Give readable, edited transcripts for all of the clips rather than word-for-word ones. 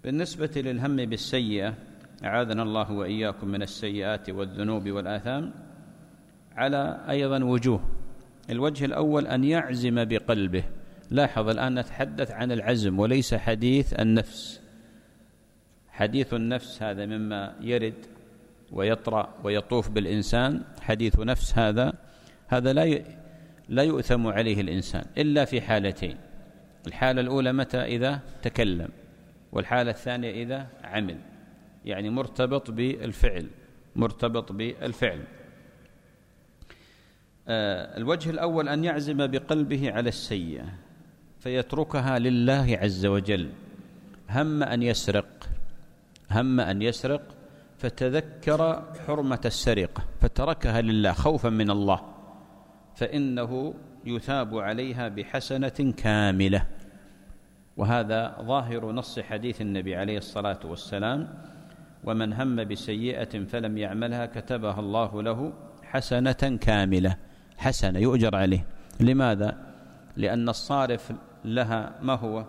بالنسبة للهم بالسيئة، أعاذنا الله وإياكم من السيئات والذنوب والآثام، على أيضا وجوه. الوجه الأول أن يعزم بقلبه. لاحظ الآن نتحدث عن العزم وليس حديث النفس. حديث النفس هذا مما يرد ويطرأ ويطوف بالإنسان، حديث نفس هذا لا يؤثم عليه الإنسان إلا في حالتين. الحالة الأولى متى؟ إذا تكلم، والحالة الثانية إذا عمل، يعني مرتبط بالفعل. الوجه الأول أن يعزم بقلبه على السيئة فيتركها لله عز وجل. هم أن يسرق فتذكر حرمة السرقة فتركها لله خوفا من الله، فإنه يثاب عليها بحسنة كاملة. وهذا ظاهر نص حديث النبي عليه الصلاة والسلام: ومن هم بسيئة فلم يعملها كتبها الله له حسنة كاملة، حسنة يؤجر عليه. لماذا؟ لأن الصارف لها ما هو؟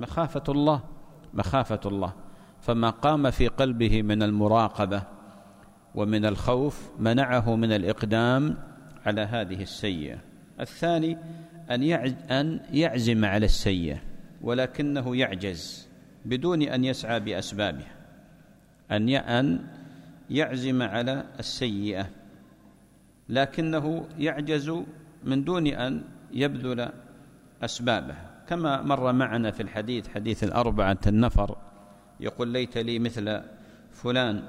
مخافة الله. فما قام في قلبه من المراقبة ومن الخوف منعه من الإقدام على هذه السيئة. الثاني أن يعزم على السيئة ولكنه يعجز بدون أن يسعى بأسبابها. أن يعزم على السيئة لكنه يعجز من دون أن يبذل أسبابها، كما مر معنا في الحديث، حديث الأربعة النفر، يقول: ليت لي مثل فلان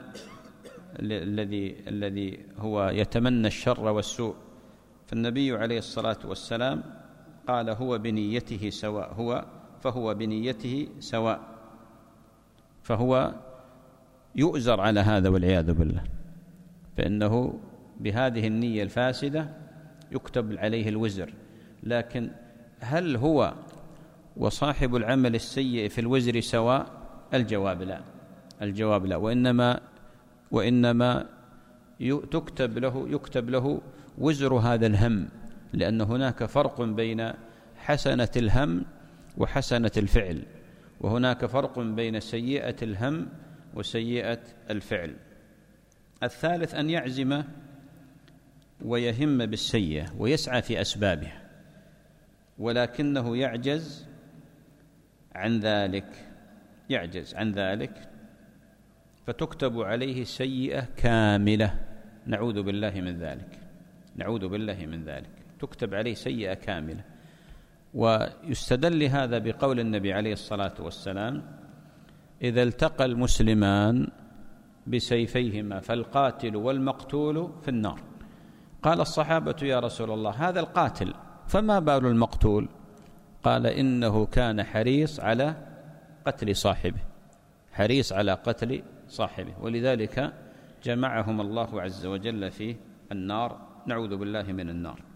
الذي هو يتمنى الشر والسوء. فالنبي عليه الصلاة والسلام قال: هو بنيته سواء، فهو بنيته سواء، فهو يؤزر على هذا والعياذ بالله، فإنه بهذه النية الفاسدة يكتب عليه الوزر. لكن هل هو وصاحب العمل السيء في الوزر سواء؟ الجواب لا، وإنما يكتب له وزر هذا الهم، لأن هناك فرق بين حسنة الهم وحسنة الفعل، وهناك فرق بين سيئة الهم وسيئة الفعل. الثالث أن يعزم ويهم بالسيئة ويسعى في أسبابها ولكنه يعجز عن ذلك فتكتب عليه سيئة كاملة، نعوذ بالله من ذلك، تكتب عليه سيئة كاملة. ويستدل هذا بقول النبي عليه الصلاة والسلام: إذا التقى المسلمان بسيفيهما فالقاتل والمقتول في النار. قال الصحابة: يا رسول الله، هذا القاتل، فما بال المقتول؟ قال: إنه كان حريص على قتل صاحبه، ولذلك جمعهم الله عز وجل في النار، نعوذ بالله من النار.